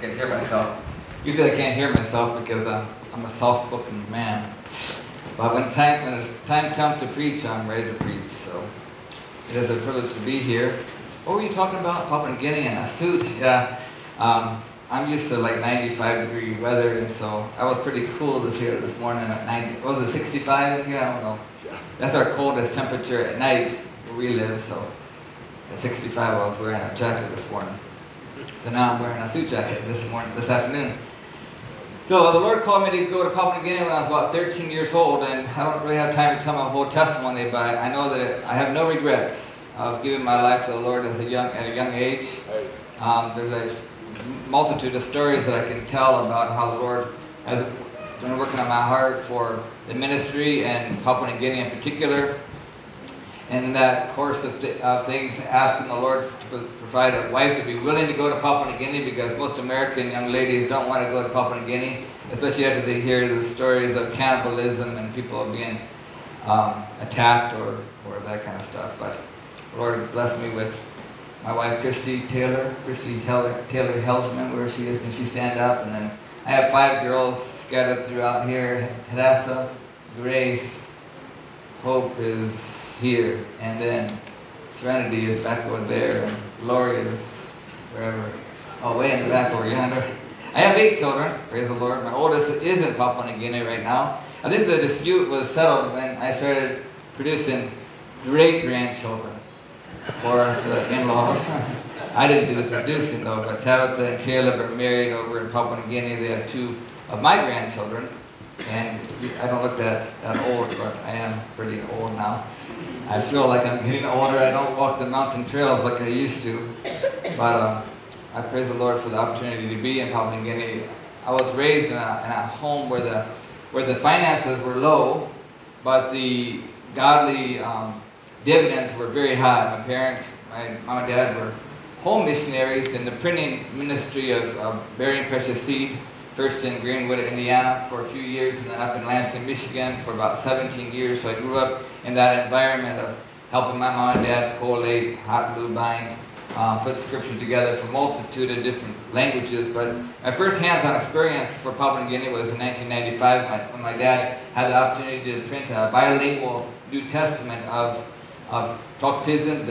can hear myself. Usually I can't hear myself because I'm a soft-spoken man. But when the time comes to preach, I'm ready to preach. So it is a privilege to be here. What were you talking about? Papua New Guinea and a suit? Yeah. I'm used to like 95-degree weather, and so I was pretty cool this morning at 90. What was it, 65 in here? I don't know. That's our coldest temperature at night where we live. So at 65, I was wearing a jacket this morning. So now I'm wearing a suit jacket this afternoon. So the Lord called me to go to Papua New Guinea when I was about 13 years old, and I don't really have time to tell my whole testimony, but I know that I have no regrets of giving my life to the Lord at a young age. There's a multitude of stories that I can tell about how the Lord has been working on my heart for the ministry and Papua New Guinea in particular. And in that course of things, asking the Lord to provide a wife to be willing to go to Papua New Guinea, because most American young ladies don't want to go to Papua New Guinea, especially after they hear the stories of cannibalism and people being attacked or that kind of stuff. But the Lord blessed me with my wife, Christy Taylor Helsman, where she is. Can she stand up? And then I have 5 girls scattered throughout here. Hadassah, Grace, Hope is here, and then Serenity is back over there, and Gloria is wherever, way in the back over yonder. I have 8 children, praise the Lord. My oldest is in Papua New Guinea right now. I think the dispute was settled when I started producing great-grandchildren for the in-laws. I didn't do the producing though, but Tabitha and Caleb are married over in Papua New Guinea. They have 2 of my grandchildren, and I don't look that old, but I am pretty old now. I feel like I'm getting older. I don't walk the mountain trails like I used to, but I praise the Lord for the opportunity to be in Papua New Guinea. I was raised in a home where the finances were low, but the godly dividends were very high. My parents, my mom and dad, were home missionaries in the printing ministry of Bearing Precious Seed, first in Greenwood, Indiana for a few years, and then up in Lansing, Michigan for about 17 years. So I grew up in that environment of helping my mom and dad collate, hot glue bind, put scripture together for a multitude of different languages. But my first hands-on experience for Papua New Guinea was in 1995 when my dad had the opportunity to print a bilingual New Testament of Tok Pisin,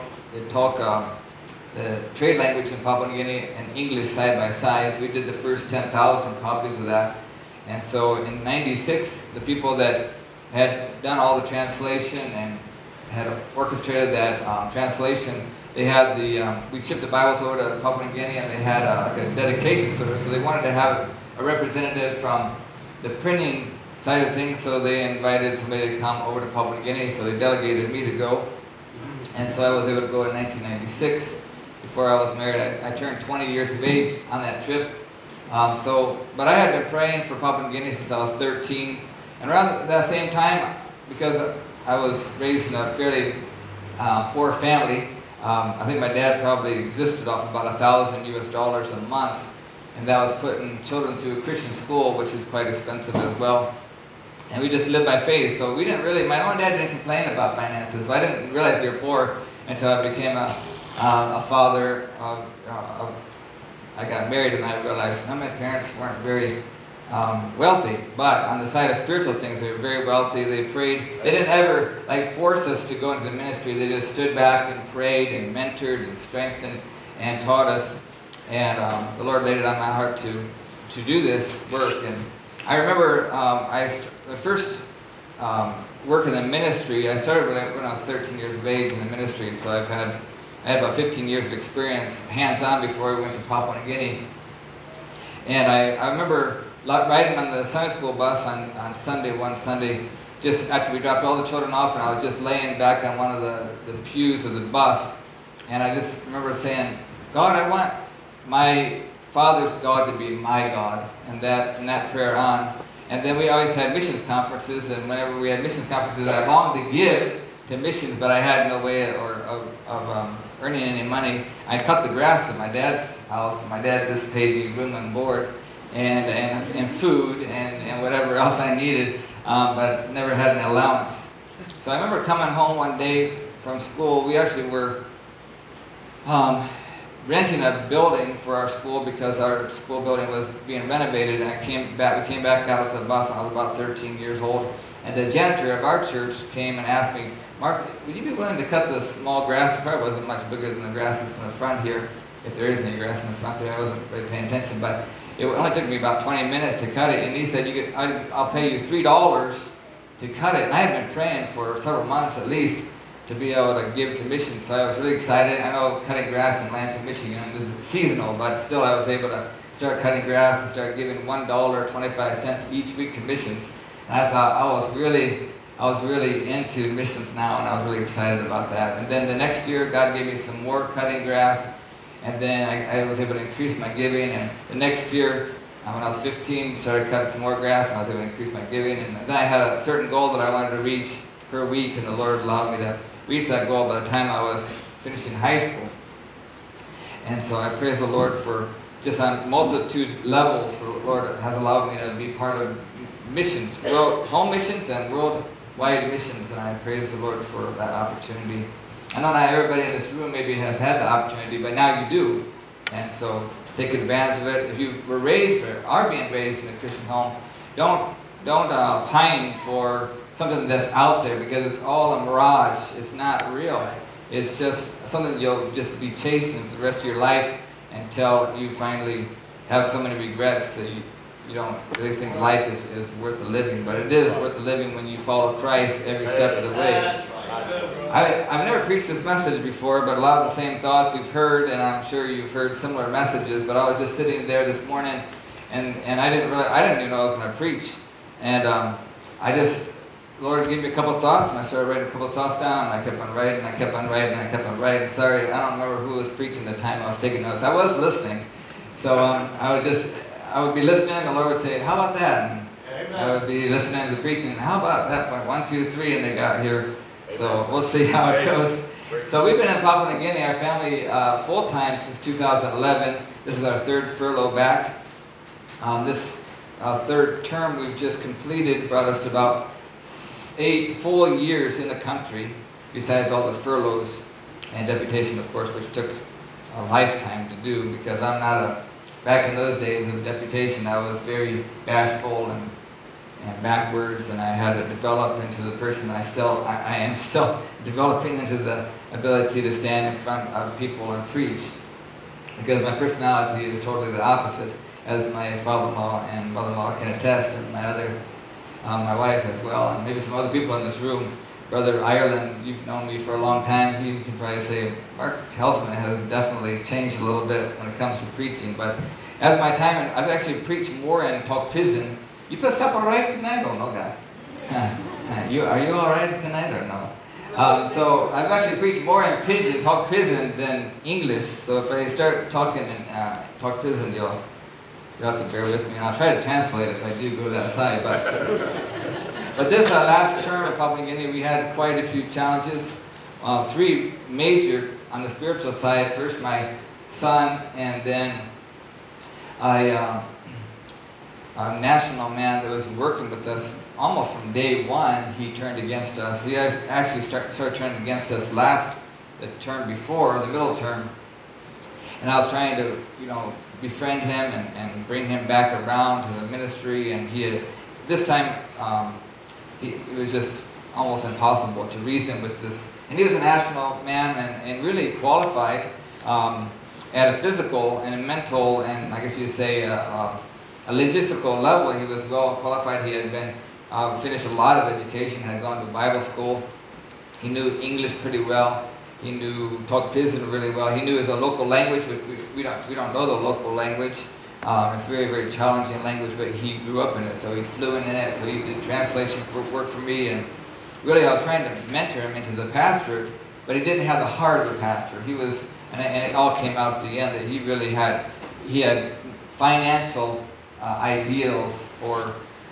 the trade language in Papua New Guinea, and English side by side. So we did the first 10,000 copies of that. And so in '96, the people that had done all the translation and had orchestrated that translation, they had we shipped the Bibles over to Papua New Guinea, and they had a dedication service. So they wanted to have a representative from the printing side of things, so they invited somebody to come over to Papua New Guinea. So they delegated me to go. And so I was able to go in 1996. Before I was married, I turned 20 years of age on that trip. But I had been praying for Papua New Guinea since I was 13. And around that same time, because I was raised in a fairly poor family, I think my dad probably existed off about $1,000 a month, and that was putting children through a Christian school, which is quite expensive as well. And we just lived by faith, so my mom and dad didn't complain about finances, so I didn't realize we were poor until I became a father. I got married, and I realized my parents weren't very wealthy, but on the side of spiritual things, they were very wealthy. They prayed. They didn't ever force us to go into the ministry. They just stood back and prayed and mentored and strengthened and taught us. And the Lord laid it on my heart to do this work. And I remember the first work in the ministry. I started when I was 13 years of age in the ministry, so I had about 15 years of experience hands-on before we went to Papua New Guinea. And I remember riding on the Sunday school bus on one Sunday, just after we dropped all the children off, and I was just laying back on one of the pews of the bus. And I just remember saying, God, I want my father's God to be my God. And from that prayer on. And then we always had missions conferences, and whenever we had missions conferences, I longed to give to missions, but I had no way of earning any money. I cut the grass at my dad's house. My dad just paid me room and board and food and whatever else I needed, but never had an allowance. So I remember coming home one day from school. We actually were renting a building for our school because our school building was being renovated, and we came back out of the bus when I was about 13 years old, and the janitor of our church came and asked me, Mark, would you be willing to cut the small grass? It probably wasn't much bigger than the grass that's in the front here, if there is any grass in the front there. I wasn't really paying attention, but it only took me about 20 minutes to cut it, and he said, I'll pay you $3 to cut it. And I had been praying for several months at least to be able to give to missions, so I was really excited. I know cutting grass in Lansing, Michigan is seasonal, but still I was able to start cutting grass and start giving $1.25 each week to missions. And I thought I was really into missions now, and I was really excited about that. And then the next year, God gave me some more cutting grass, and then I was able to increase my giving. And the next year, when I was 15, started cutting some more grass, and I was able to increase my giving. And then I had a certain goal that I wanted to reach per week, and the Lord allowed me to reach that goal by the time I was finishing high school. And so I praise the Lord for just on multitude levels, the Lord has allowed me to be part of missions, home missions and worldwide missions, and I praise the Lord for that opportunity. I know not everybody in this room maybe has had the opportunity, but now you do, and so take advantage of it. If you were raised or are being raised in a Christian home, don't pine for something that's out there, because it's all a mirage. It's not real. It's just something you'll just be chasing for the rest of your life until you finally have so many regrets that you don't really think life is worth the living. But it is worth the living when you follow Christ every step of the way. I've never preached this message before, but a lot of the same thoughts we've heard, and I'm sure you've heard similar messages, but I was just sitting there this morning, and I didn't even know I was going to preach. And Lord gave me a couple of thoughts, and I started writing a couple of thoughts down, and I kept on writing, and I kept on writing, and I kept on writing. Sorry, I don't remember who was preaching at the time I was taking notes. I was listening. So I would be listening, and the Lord would say, how about that? And Amen. I would be listening to the preaching, and how about that point? 1, 2, 3, and they got here. So we'll see how it goes. So we've been in Papua New Guinea, our family, full-time since 2011. This is our third furlough back. This third term we've just completed brought us to about 8 full years in the country, besides all the furloughs and deputation, of course, which took a lifetime to do, because I'm not back in those days of deputation, I was very bashful and backwards, and I had to develop into the person I am still developing into the ability to stand in front of people and preach, because my personality is totally the opposite, as my father-in-law and mother-in-law can attest, and my wife as well, and maybe some other people in this room. Brother Ireland, you've known me for a long time. He can probably say Mark Helsman has definitely changed a little bit when it comes to preaching. But as my time, I've actually preached more in Tok-Pisin. You put supper right tonight? Oh no, God. Are you all right tonight or no? So I've actually preached more in Pidgin, Tok-Pisin than English. So if I start talking in Tok-Pisin, you'll have to bear with me, and I'll try to translate if I do go that side. But this last term in Papua New Guinea, we had quite a few challenges. 3 major on the spiritual side. First, my son, and then a national man that was working with us almost from day one. He turned against us. He actually started turning against us the term before, the middle term. And I was trying to, befriend him and bring him back around to the ministry, and this time it was just almost impossible to reason with this. And he was a national man and really qualified at a physical and a mental, and I guess you'd say a logistical level. He was well qualified. He had been finished a lot of education, had gone to Bible school. He knew English pretty well. He knew Tok-Pisin really well. He knew his local language, which we don't know the local language. It's a very, very challenging language, but he grew up in it, so he's fluent in it. So he did translation work for me, and really I was trying to mentor him into the pastorate, but he didn't have the heart of a pastor. He was, and it all came out at the end that he had financial ideals for.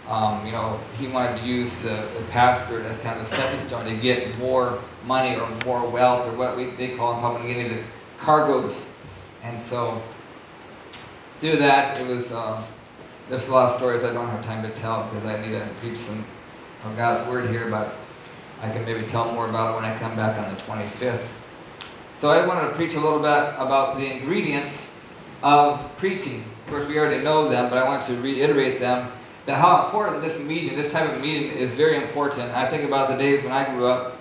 He wanted to use the pastorate as kind of a stepping stone to get more money or more wealth, or what they call in Papua New Guinea the cargoes. And so through that, it was, there's a lot of stories I don't have time to tell because I need to preach some of God's Word here, but I can maybe tell more about it when I come back on the 25th. So I wanted to preach a little bit about the ingredients of preaching. Of course, we already know them, but I want to reiterate them, that how important this meeting, this type of meeting, is very important. I think about the days when I grew up.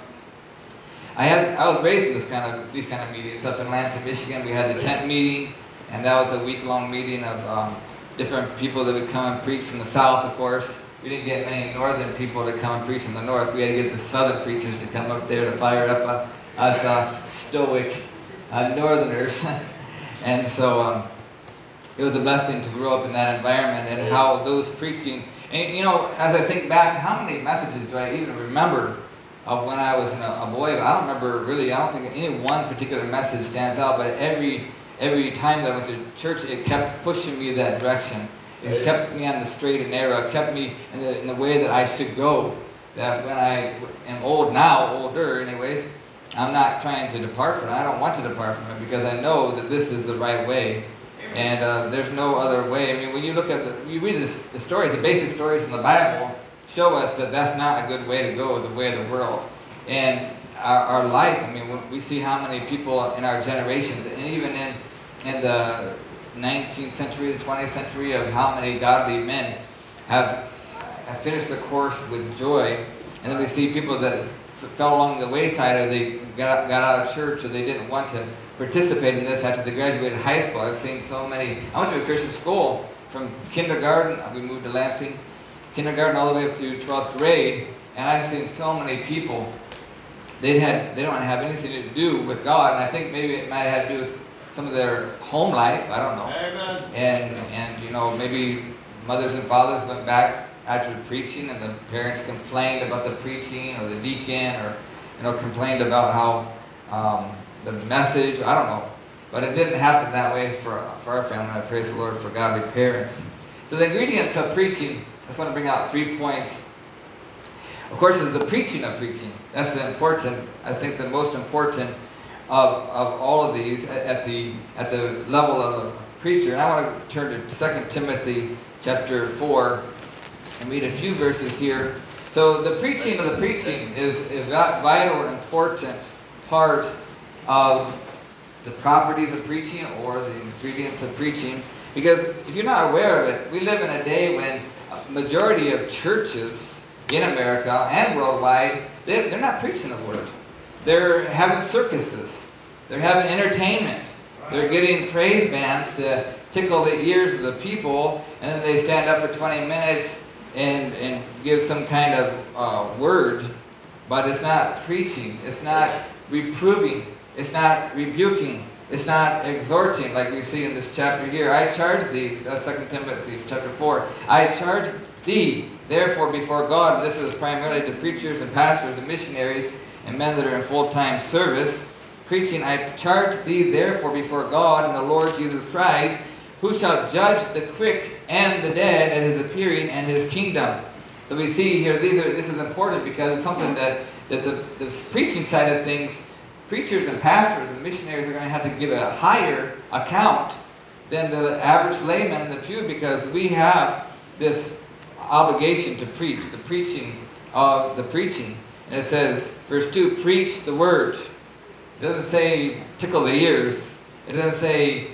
I was raised in these kind of meetings. Up in Lansing, Michigan, we had the tent meeting, and that was a week-long meeting of different people that would come and preach from the south, of course. We didn't get many northern people to come and preach in the north. We had to get the southern preachers to come up there to fire up us stoic northerners. And so it was a blessing to grow up in that environment, and how those preaching, and as I think back, how many messages do I even remember of when I was a boy? I don't remember really, I don't think any one particular message stands out, but every time that I went to church, it kept pushing me that direction. It kept me on the straight and narrow. It kept me in the way that I should go. That when I am older anyways, I'm not trying to depart from it. I don't want to depart from it, because I know that this is the right way. And there's no other way. I mean, when you look at you read the stories, the basic stories in the Bible show us that that's not a good way to go, the way of the world. And our life, I mean, when we see how many people in our generations, and even in the 19th century, the 20th century, of how many godly men have finished the course with joy. And then we see people that fell along the wayside, or they got out of church, or they didn't want to participate in this after they graduated high school. I've seen so many. I went to a Christian school from kindergarten. We moved to Lansing, kindergarten all the way up to 12th grade, and I've seen so many people. They don't have anything to do with God, and I think maybe it might have had to do with some of their home life. I don't know. Amen. And maybe mothers and fathers went back after preaching, and the parents complained about the preaching, or the deacon, or complained about how the message. I don't know, but it didn't happen that way for our family. I praise the Lord for godly parents. So the ingredients of preaching, I just want to bring out 3 points. Of course, is the preaching of preaching. That's the important. I think the most important of all of these at the level of a preacher. And I want to turn to 2 Timothy chapter 4 and read a few verses here. So the preaching of the preaching is a vital, important part of the properties of preaching, or the ingredients of preaching. Because if you're not aware of it, we live in a day when a majority of churches in America and worldwide, they're not preaching the word. They're having circuses. They're having entertainment. They're getting praise bands to tickle the ears of the people, and then they stand up for 20 minutes and give some kind of word, but it's not preaching. It's not reproving. It's not rebuking. It's not exhorting, like we see in this chapter here. I charge thee, 2 Timothy chapter 4, I charge thee, therefore, before God, and this is primarily to preachers and pastors and missionaries and men that are in full-time service, preaching, I charge thee, therefore, before God and the Lord Jesus Christ, who shall judge the quick and the dead at his appearing and his kingdom. So we see here, this is important, because it's something that the preaching side of things, preachers and pastors and missionaries are going to have to give a higher account than the average layman in the pew, because we have this obligation to preach, the preaching of the preaching. And it says, verse 2, preach the word. It doesn't say tickle the ears. It doesn't say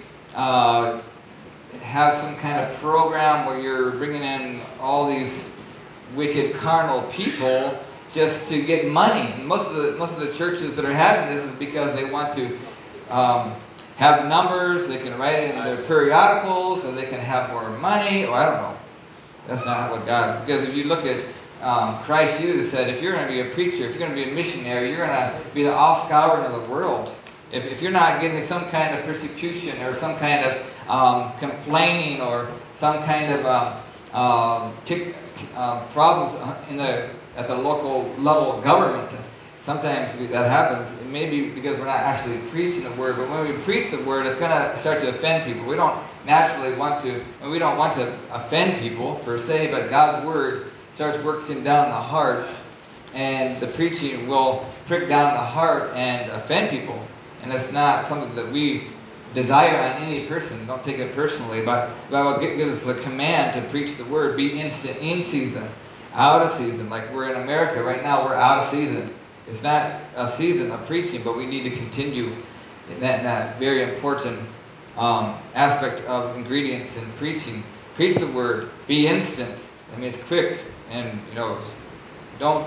have some kind of program where you're bringing in all these wicked carnal people just to get money. And most of the churches that are having this is because they want to have numbers. They can write it in their periodicals, or they can have more money. Or I don't know. That's not what God. Because if you look at Christ Jesus said, if you're going to be a preacher, if you're going to be a missionary, you're going to be the offscouring of the world. If you're not getting some kind of persecution, or some kind of complaining, or some kind of problems at the local level of government, sometimes that happens. It may be because we're not actually preaching the word, but when we preach the word, it's going to start to offend people. We don't naturally want to, and we don't want to offend people per se, but God's word starts working down the hearts, and the preaching will prick down the heart and offend people. And it's not something that we desire on any person. Don't take it personally, but the Bible gives us the command to preach the word, be instant, in season, out of season. Like we're in America right now, we're out of season. It's not a season of preaching, but we need to continue that very important aspect of ingredients in preaching. Preach the word. Be instant. That means quick, and don't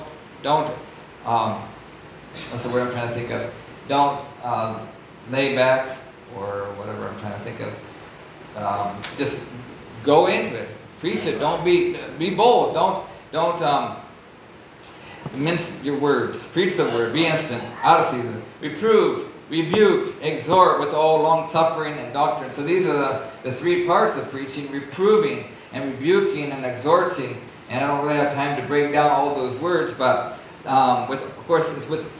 what's the word I'm trying to think of? Don't lay back, or whatever I'm trying to think of. Just go into it. Preach it. Don't be bold. Don't mince your words. Preach the word. Be instant, out of season. Reprove, rebuke, exhort with all long suffering and doctrine. So these are the three parts of preaching: reproving and rebuking and exhorting. And I don't really have time to break down all of those words, but of course it's with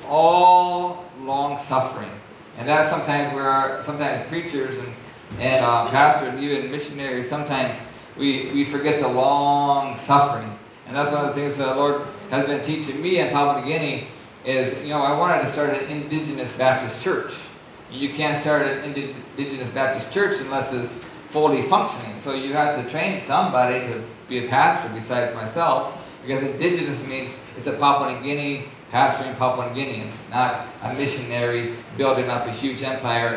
all long suffering. And that's sometimes preachers and pastors and even missionaries, sometimes we forget the long suffering. And that's one of the things the Lord has been teaching me in Papua New Guinea is, I wanted to start an indigenous Baptist church. You can't start an indigenous Baptist church unless it's fully functioning. So you have to train somebody to be a pastor besides myself, because indigenous means it's a Papua New Guinea pastoring Papua New Guineans, not a missionary building up a huge empire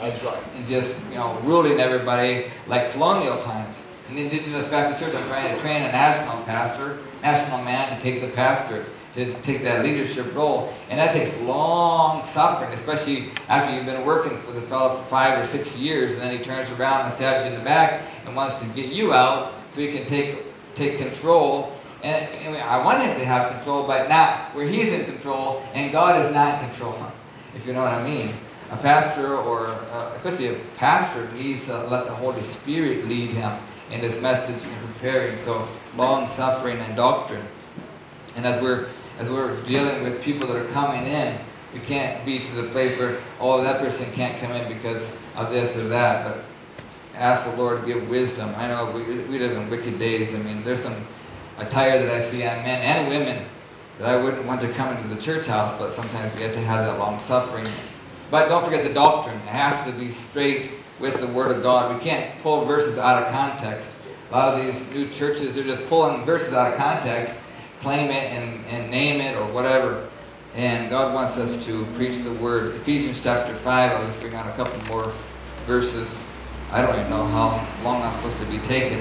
and just ruling everybody like colonial times. In the Indigenous Baptist Church, I'm trying to train a national pastor, national man to take the pastorate, to take that leadership role. And that takes long suffering, especially after you've been working for the fellow for 5 or 6 years, and then he turns around and stabs you in the back and wants to get you out so he can take control. And I want him to have control, but not where he's in control, and God is not in control, if you know what I mean. A pastor, or especially a pastor, needs to let the Holy Spirit lead him in this message and preparing. So long suffering and doctrine. And as we're dealing with people that are coming in, we can't be to the place where, that person can't come in because of this or that. But ask the Lord to give wisdom. I know we live in wicked days. I mean, there's some attire that I see on men and women that I wouldn't want to come into the church house, but sometimes we have to have that long suffering. But don't forget the doctrine. It has to be straight with the Word of God. We can't pull verses out of context. A lot of these new churches, they're just pulling verses out of context, claim it and name it or whatever. And God wants us to preach the Word. Ephesians chapter 5, I'll just bring out a couple more verses. I don't even know how long I'm supposed to be taking,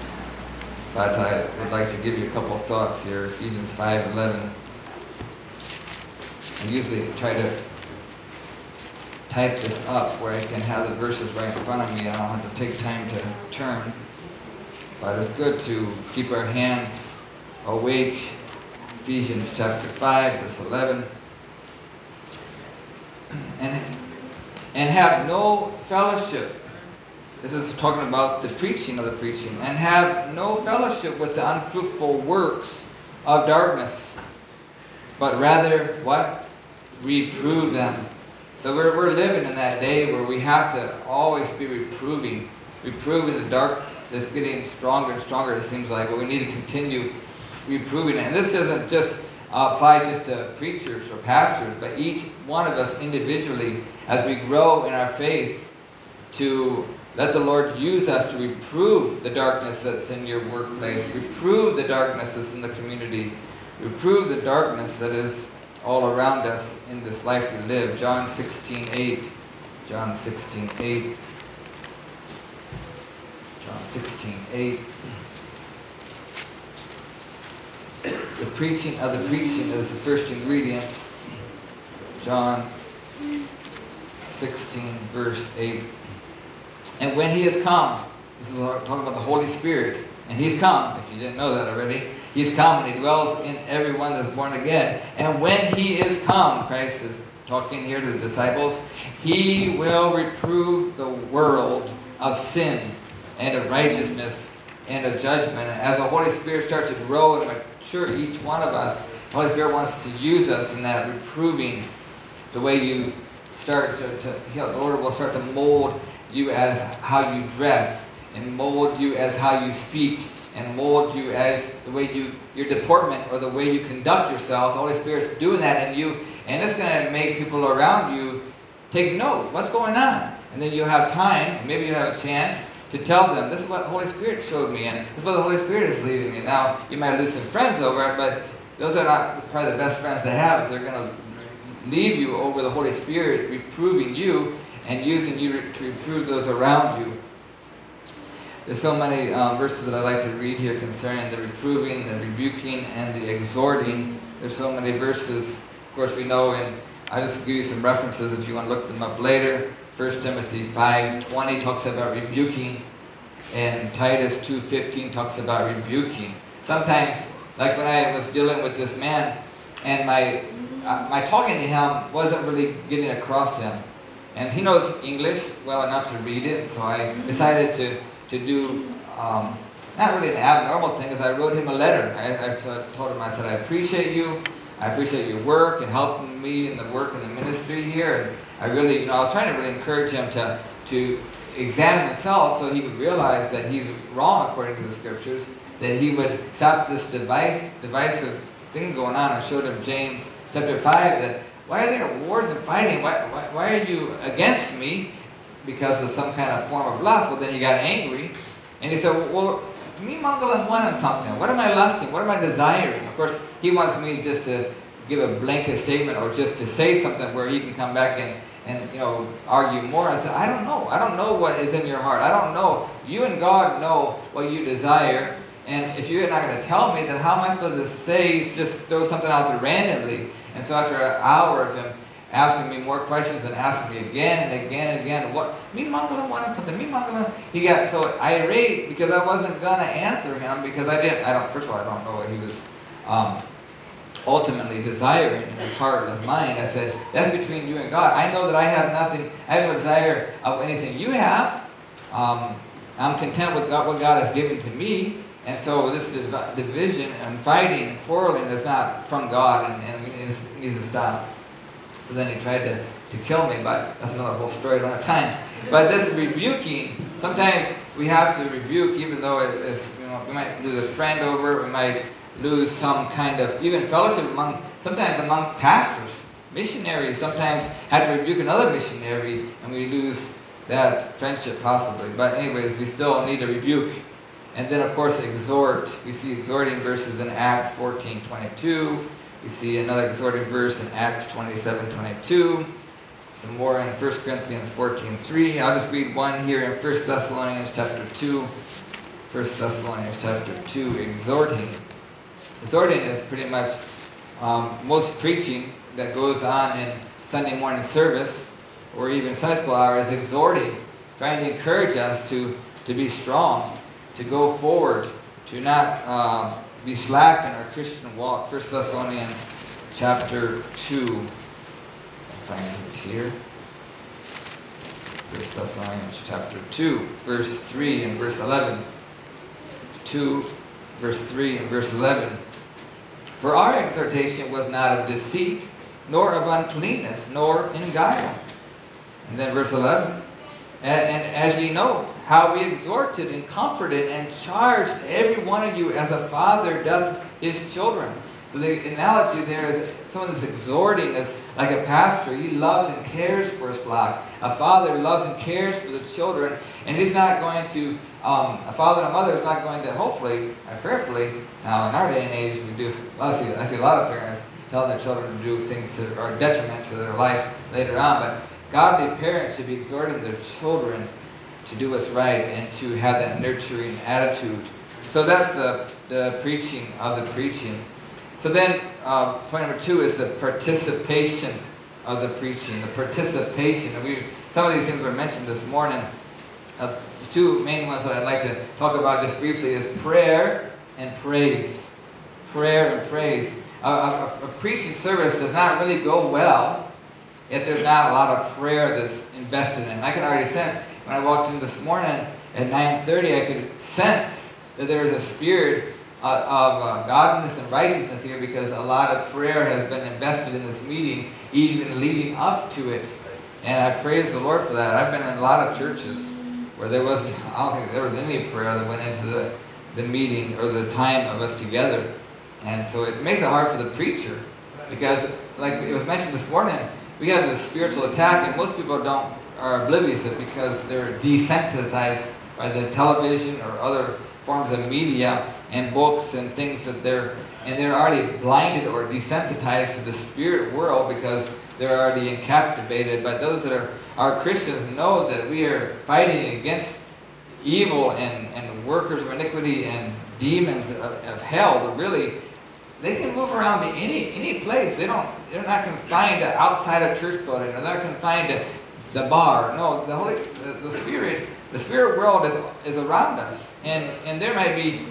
but I would like to give you a couple of thoughts here. Ephesians 5:11. I usually try to type this up where I can have the verses right in front of me. I don't have to take time to turn. But it's good to keep our hands awake. Ephesians chapter 5, verse 11. And have no fellowship. This is talking about the preaching of the preaching. And have no fellowship with the unfruitful works of darkness, but rather, what? Reprove them. So we're living in that day where we have to always be reproving the dark that's getting stronger and stronger, it seems like. But we need to continue reproving it. And this doesn't just apply just to preachers or pastors, but each one of us individually, as we grow in our faith, to let the Lord use us to reprove the darkness that's in your workplace, reprove the darkness that's in the community, reprove the darkness that is all around us in this life we live. John 16:8. John 16:8. John 16:8. The preaching of the preaching is the first ingredients. John 16, verse 8. And when he has come, this is talking about the Holy Spirit, and he's come, if you didn't know that already, he's come and he dwells in everyone that's born again. And when he is come, Christ is talking here to the disciples, he will reprove the world of sin and of righteousness and of judgment. And as the Holy Spirit starts to grow and mature each one of us, the Holy Spirit wants to use us in that reproving, the way you start the Lord will start to mold you as how you dress, and mold you as how you speak, and mold you as the way your deportment or the way you conduct yourself. The Holy Spirit's doing that in you, and it's going to make people around you take note. What's going on? And then you'll have time, and maybe you have a chance to tell them, this is what the Holy Spirit showed me, and this is what the Holy Spirit is leading me. Now, you might lose some friends over it, but those are not probably the best friends to have if they're going to leave you over the Holy Spirit reproving you and using you to reprove those around you. There's so many verses that I like to read here concerning the reproving, the rebuking, and the exhorting. There's so many verses. Of course, we know, and I'll just give you some references if you want to look them up later. 1 Timothy 5:20 talks about rebuking, and Titus 2:15 talks about rebuking. Sometimes, like when I was dealing with this man, and my talking to him wasn't really getting across to him. And he knows English well enough to read it, so I decided to do, not really an abnormal thing, is I wrote him a letter. I told him, I said, I appreciate you. I appreciate your work and helping me in the work in the ministry here. And I really, I was trying to really encourage him to examine himself so he would realize that he's wrong according to the scriptures, that he would stop this divisive thing going on. I showed him James chapter 5, that why are there wars and fighting? Why are you against me because of some kind of form of lust? Well, then he got angry, and he said, well, me Mangalam wanted something. What am I lusting? What am I desiring? Of course, he wants me just to give a blanket statement or just to say something where he can come back and argue more. I said, I don't know. I don't know what is in your heart. I don't know. You and God know what you desire. And if you're not going to tell me, then how am I supposed to say, just throw something out there randomly? And so after an hour of him asking me more questions and asking me again and again and again, what, me Mangalam wanted something, me Mangalam, he got so irate because I wasn't going to answer him because first of all, I don't know what he was ultimately desiring in his heart and his mind. I said, that's between you and God. I know that I have nothing, I have no desire of anything you have. I'm content with what God has given to me. And so this division and fighting and quarreling is not from God, and we need to stop. So then he tried to kill me, but that's another whole story, I don't have time. But this rebuking, sometimes we have to rebuke, even though we might lose a friend over it, we might lose some kind of, even fellowship sometimes among pastors, missionaries sometimes have to rebuke another missionary, and we lose that friendship possibly. But anyways, we still need to rebuke. And then, of course, exhort. We see exhorting verses in Acts 14:22. We see another exhorting verse in Acts 27:22. Some more in 1 Corinthians 14:3. I'll just read one here in 1 Thessalonians chapter 2. 1 Thessalonians chapter 2, exhorting. Exhorting is pretty much most preaching that goes on in Sunday morning service or even Sunday school hour is exhorting, trying to encourage us to be strong, to go forward, to not be slack in our Christian walk. 1 Thessalonians chapter 2. I'll find it here. 1 Thessalonians chapter 2, verse 3 and verse 11. 2, verse 3 and verse 11. For our exhortation was not of deceit, nor of uncleanness, nor in guile. And then verse 11. And as ye know, how we exhorted and comforted and charged every one of you as a father doth his children. So the analogy there is some of this exhorting is like a pastor. He loves and cares for his flock. A father loves and cares for the children. And he's not going to, a father and a mother is not going to, hopefully, prayerfully, now in our day and age, I see a lot of parents telling their children to do things that are a detriment to their life later on. But godly parents should be exhorting their children to do what's right and to have that nurturing attitude. So that's the preaching of the preaching. So then point number 2 is the participation of the preaching. The participation. And some of these things were mentioned this morning. The 2 main ones that I'd like to talk about just briefly is prayer and praise. Prayer and praise. A preaching service does not really go well if there's not a lot of prayer that's invested in. I can already sense when I walked in this morning at 9:30, I could sense that there was a spirit of godliness and righteousness here because a lot of prayer has been invested in this meeting, even leading up to it. And I praise the Lord for that. I've been in a lot of churches where I don't think there was any prayer that went into the meeting or the time of us together. And so it makes it hard for the preacher because, like it was mentioned this morning, we have this spiritual attack, and most people are oblivious of it because they're desensitized by the television or other forms of media and books and things that they're already blinded or desensitized to the spirit world because they're already captivated. But those that are Christians know that we are fighting against evil and workers of iniquity and demons of hell. That really, they can move around to any place. They're not confined to outside a church building. They're not confined to the bar. No, the spirit world is around us, and there might be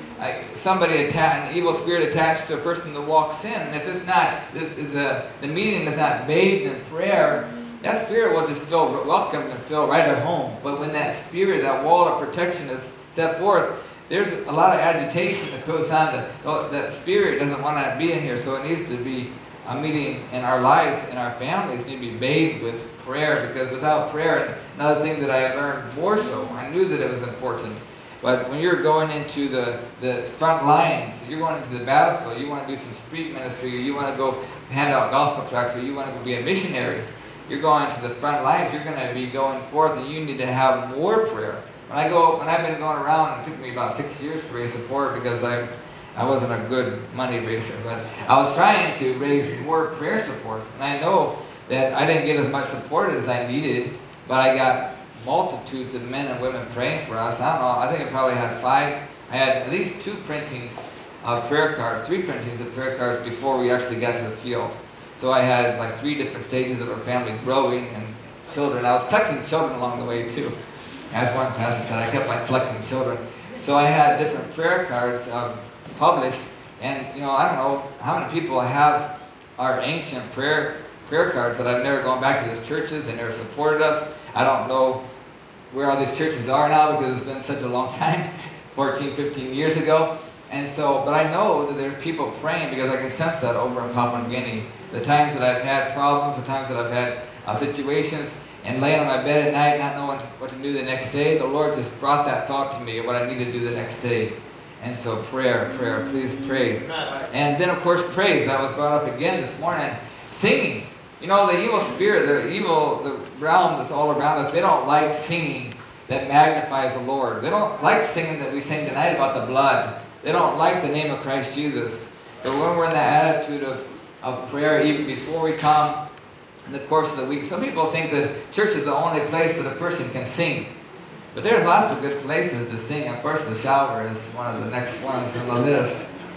an evil spirit attached to a person that walks in, and if it's not, the meeting is not bathed in prayer, that spirit will just feel welcome and feel right at home. But when that spirit, that wall of protection is set forth, there's a lot of agitation that goes on. That spirit doesn't want to be in here, so it needs to be a meeting in our lives, and our families need to be bathed with prayer, because without prayer, another thing that I learned more so, I knew that it was important, but when you're going into the front lines, you're going into the battlefield, you want to do some street ministry, or you want to go hand out gospel tracts, or you want to go be a missionary, you're going to the front lines, you're going to be going forth, and you need to have more prayer. When I've been going around, it took me about 6 years to raise support, because I wasn't a good money raiser, but I was trying to raise more prayer support, and I know that I didn't get as much support as I needed, but I got multitudes of men and women praying for us. I don't know, I think I probably had I had at least 2 printings of prayer cards, 3 printings of prayer cards before we actually got to the field. So I had like 3 different stages of our family growing, and children. I was collecting children along the way too. As one pastor said, I kept on collecting children. So I had different prayer cards published, and I don't know how many people have our ancient prayer cards that I've never gone back to those churches. They never supported us. I don't know where all these churches are now, because it's been such a long time, 14, 15 years ago. And so, but I know that there's people praying, because I can sense that over in Papua New Guinea. The times that I've had problems, the times that I've had situations, and laying on my bed at night, not knowing what to do the next day, the Lord just brought that thought to me of what I need to do the next day. And so prayer, please pray. And then of course praise, that was brought up again this morning. Singing. The evil spirit, the realm that's all around us, they don't like singing that magnifies the Lord. They don't like singing that we sing tonight about the blood. They don't like the name of Christ Jesus. So when we're in that attitude of prayer, even before we come in the course of the week, some people think that church is the only place that a person can sing. But there's lots of good places to sing. Of course, the shower is one of the next ones on the list.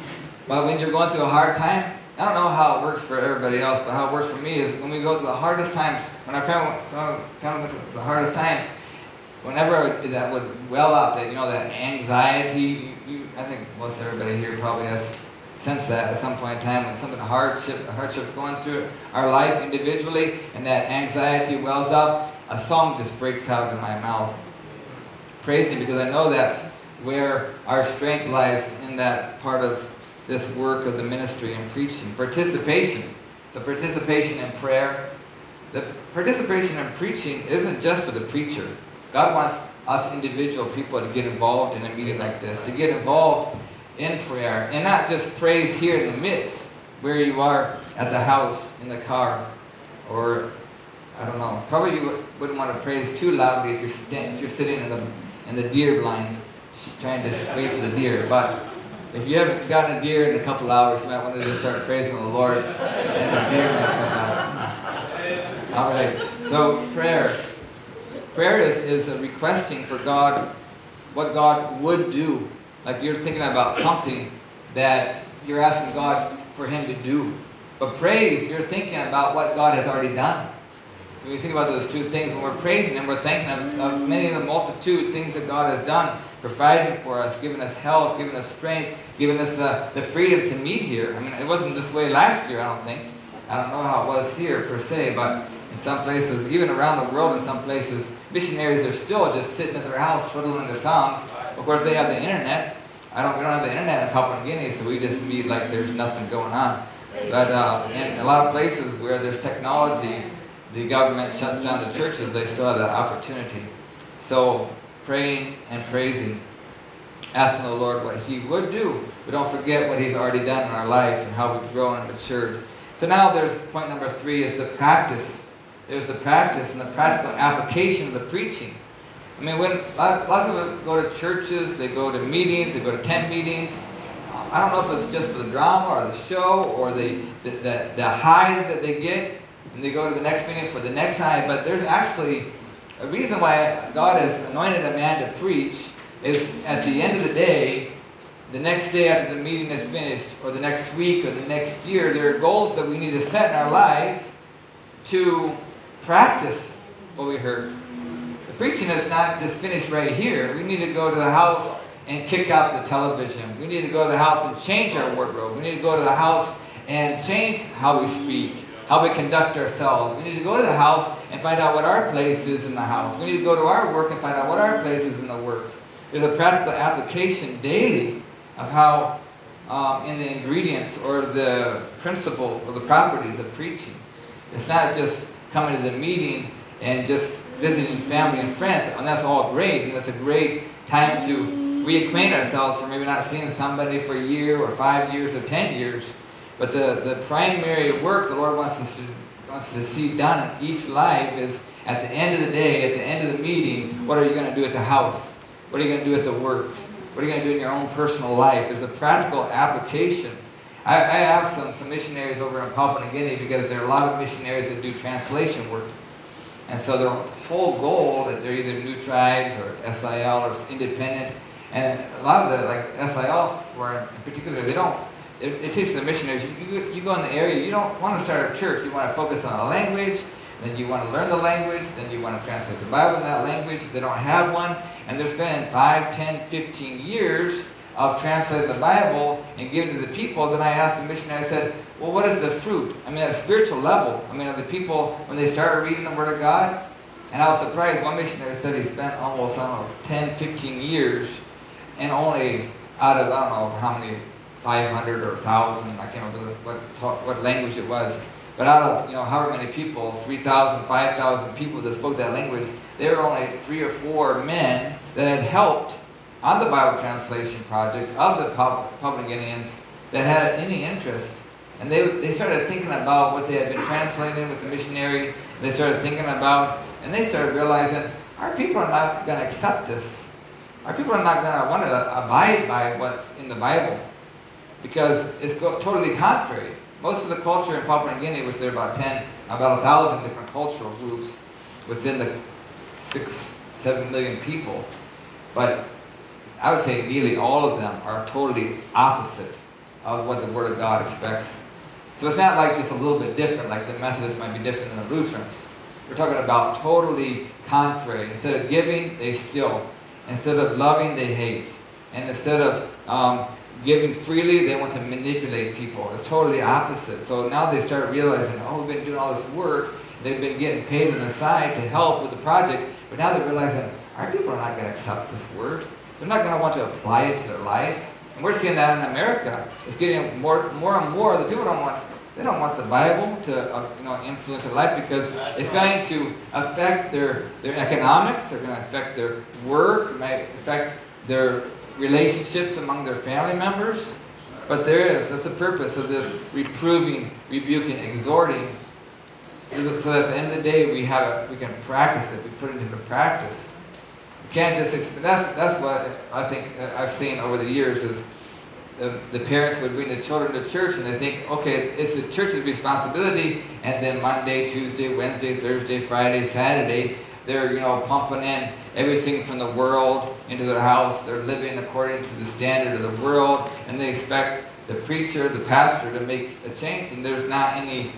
But when you're going through a hard time, I don't know how it works for everybody else, but how it works for me is when we go through the hardest times, when our family went through the hardest times, whenever that would well up, that anxiety, I think most everybody here probably has sensed that at some point in time, when something hardship's going through our life individually, and that anxiety wells up, a song just breaks out in my mouth. Praising, because I know that's where our strength lies, in that part of this work of the ministry and preaching. Participation. So participation in prayer. The participation in preaching isn't just for the preacher. God wants us individual people to get involved in a meeting like this, to get involved in prayer, and not just praise here in the midst, where you are at the house, in the car, or I don't know. Probably you wouldn't want to praise too loudly if you're sitting in the deer blind, trying to wait for the deer. But if you haven't gotten a deer in a couple hours, you might want to just start praising the Lord, and the deer might come out. All right. So prayer. Prayer is a requesting for God, what God would do. Like you're thinking about something that you're asking God for Him to do. But praise, you're thinking about what God has already done. So when you think about those two things, when we're praising Him, we're thinking of many of the multitude things that God has done, providing for us, giving us health, giving us strength, giving us the freedom to meet here. I mean, it wasn't this way last year, I don't think. I don't know how it was here per se, but in some places, even around the world in some places, missionaries are still just sitting at their house twiddling their thumbs. Of course, they have the internet. We don't have the internet in Papua New Guinea, so we just meet like there's nothing going on. But in a lot of places where there's technology, the government shuts down the churches, they still have that opportunity. So praying and praising, asking the Lord what He would do, but don't forget what He's already done in our life and how we've grown and matured. So now there's point number 3 is the practice. There's the practice and the practical application of the preaching. I mean, when a lot of people go to churches, they go to meetings, they go to tent meetings. I don't know if it's just for the drama or the show or the high that they get, and they go to the next meeting for the next time. But there's actually a reason why God has anointed a man to preach is at the end of the day, the next day after the meeting is finished, or the next week, or the next year, there are goals that we need to set in our life to practice what we heard. The preaching is not just finished right here. We need to go to the house and kick out the television. We need to go to the house and change our wardrobe. We need to go to the house and change how we speak, how we conduct ourselves. We need to go to the house and find out what our place is in the house. We need to go to our work and find out what our place is in the work. There's a practical application daily of how in the ingredients or the principle or the properties of preaching. It's not just coming to the meeting and just visiting family and friends, and that's all great, and it's a great time to reacquaint ourselves for maybe not seeing somebody for a year or 5 years or 10 years. But the primary work the Lord wants us to see done in each life is at the end of the day, at the end of the meeting, what are you going to do at the house? What are you going to do at the work? What are you going to do in your own personal life? There's a practical application. I asked some missionaries over in Papua New Guinea, because there are a lot of missionaries that do translation work. And so their whole goal that they're either New Tribes or SIL or independent. And a lot of the, like SIL, for in particular, it teaches the missionaries, you go in the area, you don't want to start a church. You want to focus on the language, then you want to learn the language, then you want to translate the Bible in that language. They don't have one. And they're spending 5, 10, 15 years of translating the Bible and giving to the people. Then I asked the missionary, I said, well, what is the fruit? I mean, at a spiritual level, I mean, are the people, when they started reading the Word of God? And I was surprised. One missionary said he spent almost, 10, 15 years, and only out of, I don't know how many, 500 or 1,000, I can't remember what language it was, but out of, however many people, 3,000, 5,000 people that spoke that language, there were only 3 or 4 men that had helped on the Bible translation project of the Papua New Guineans that had any interest. And they started thinking about what they had been translating with the missionary. They started thinking about, and they started realizing, our people are not going to accept this. Our people are not going to want to abide by what's in the Bible, because it's totally contrary. Most of the culture in Papua New Guinea, which there are about 1,000 different cultural groups within the 6-7 million people, but I would say nearly all of them are totally opposite of what the Word of God expects. So it's not like just a little bit different, like the Methodists might be different than the Lutherans. We're talking about totally contrary. Instead of giving, they steal. Instead of loving, they hate. And instead of giving freely, they want to manipulate people. It's totally opposite. So now they start realizing, we've been doing all this work. They've been getting paid on the side to help with the project. But now they're realizing, our people are not going to accept this word. They're not going to want to apply it to their life. And we're seeing that in America. It's getting more and more. The people don't want the Bible to influence their life, because it's going to affect their economics. They're going to affect their work. It might affect their relationships among their family members. But that's the purpose of this reproving, rebuking, exhorting, so that at the end of the day we can practice it. We put it into practice. We can't just that's what I think I've seen over the years is the parents would bring the children to church, and they think, okay, it's the church's responsibility, and then Monday, Tuesday, Wednesday, Thursday, Friday, Saturday, they're pumping in everything from the world into their house. They're living according to the standard of the world, and they expect the preacher, the pastor, to make a change, and there's not any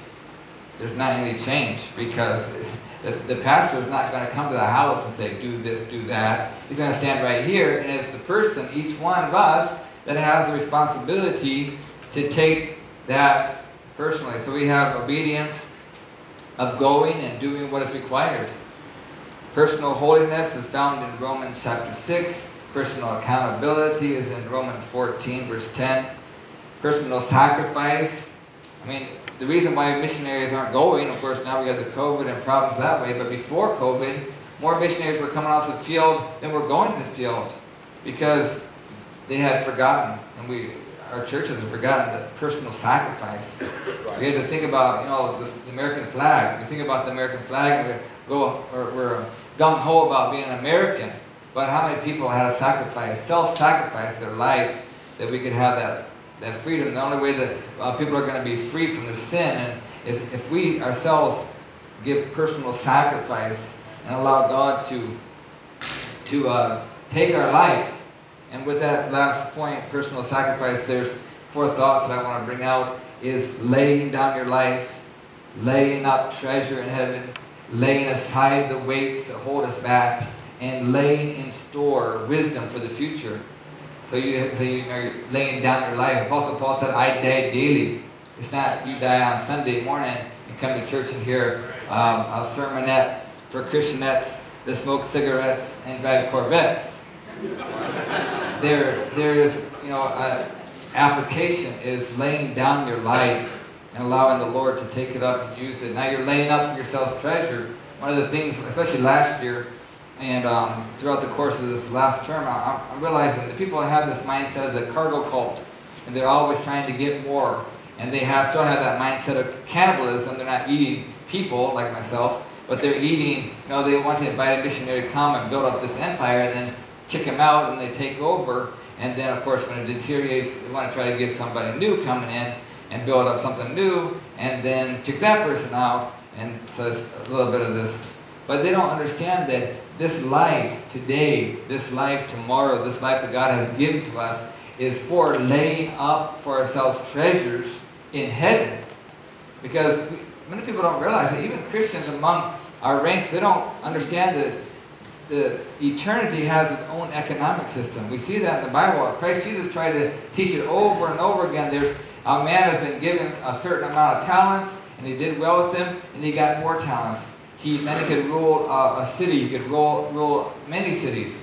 change, because the pastor is not going to come to the house and say, do this, do that. He's going to stand right here, and it's the person, each one of us, that has the responsibility to take that personally. So we have obedience of going and doing what is required. Personal holiness is found in Romans chapter 6. Personal accountability is in Romans 14, verse 10. Personal sacrifice. The reason why missionaries aren't going, of course, now we have the COVID and problems that way, but before COVID, more missionaries were coming off the field than were going to the field, because they had forgotten, and our churches have forgotten the personal sacrifice. Right. We had to think about, the American flag. We think about the American flag, and we're gung-ho about being an American, but how many people had to self-sacrifice their life, that we could have that freedom? The only way that people are going to be free from their sin is if we ourselves give personal sacrifice and allow God to take our life. And with that last point, personal sacrifice, there's 4 thoughts that I want to bring out, is laying down your life, laying up treasure in heaven, laying aside the weights that hold us back, and laying in store wisdom for the future. So you are laying down your life. Apostle Paul said, I die daily. It's not you die on Sunday morning and come to church and hear a sermonette for Christianettes that smoke cigarettes and drive Corvettes. There is, application is laying down your life and allowing the Lord to take it up and use it. Now you're laying up for yourselves treasure. One of the things, especially last year and throughout the course of this last term, I'm realizing that people have this mindset of the cargo cult, and they're always trying to get more. And they still have that mindset of cannibalism. They're not eating people like myself, but they're eating, they want to invite a missionary to come and build up this empire and then kick him out and they take over. And then, of course, when it deteriorates, they want to try to get somebody new coming in and build up something new and then kick that person out. And so it's a little bit of this. But they don't understand that this life today, this life tomorrow, this life that God has given to us is for laying up for ourselves treasures in heaven. Because many people don't realize that even Christians among our ranks, they don't understand that the eternity has its own economic system. We see that in the Bible. Christ Jesus tried to teach it over and over again. There's a man has been given a certain amount of talents, and he did well with them, and he got more talents. Then he could rule a city. He could rule many cities.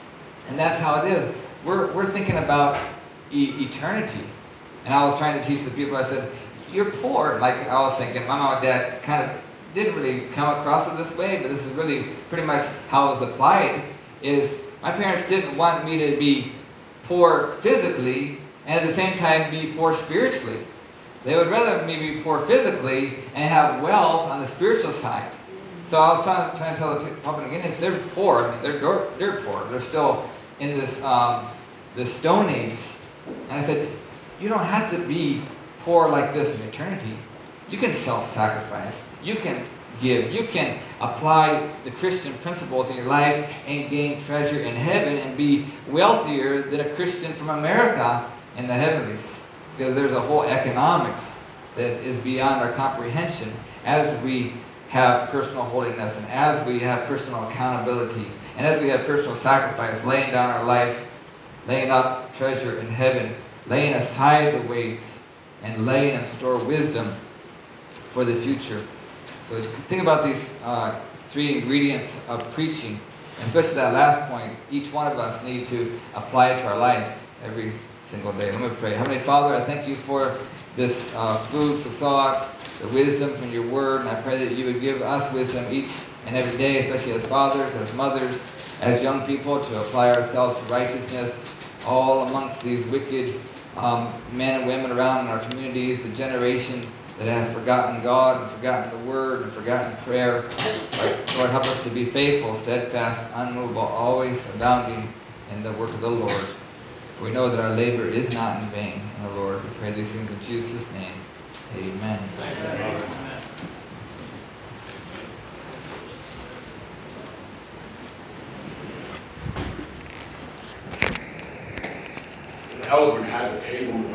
And that's how it is. We're thinking about eternity. And I was trying to teach the people, I said, you're poor. Like I was thinking, my mom and dad kind of didn't really come across it this way, but this is really pretty much how it was applied, is my parents didn't want me to be poor physically and at the same time be poor spiritually. They would rather me be poor physically and have wealth on the spiritual side. So I was trying to tell the public again, is they're poor. I mean, they're poor. They're still in this the Stone Age. And I said, you don't have to be poor like this in eternity. You can self-sacrifice. You can give. You can apply the Christian principles in your life and gain treasure in heaven and be wealthier than a Christian from America in the heavenlies. Because there's a whole economics that is beyond our comprehension as we have personal holiness and as we have personal accountability and as we have personal sacrifice, laying down our life, laying up treasure in heaven, laying aside the weights, and laying in store wisdom for the future. So think about these 3 ingredients of preaching, and especially that last point. Each one of us need to apply it to our life every single day. Let me pray. Heavenly Father, I thank you for this food for thought, the wisdom from your word, and I pray that you would give us wisdom each and every day, especially as fathers, as mothers, as young people, to apply ourselves to righteousness, all amongst these wicked men and women around in our communities, the generation that has forgotten God and forgotten the word and forgotten prayer. Lord, help us to be faithful, steadfast, unmovable, always abounding in the work of the Lord. For we know that our labor is not in vain in the Lord. We pray these things in Jesus' name. Amen. Amen. Ellsworth has a table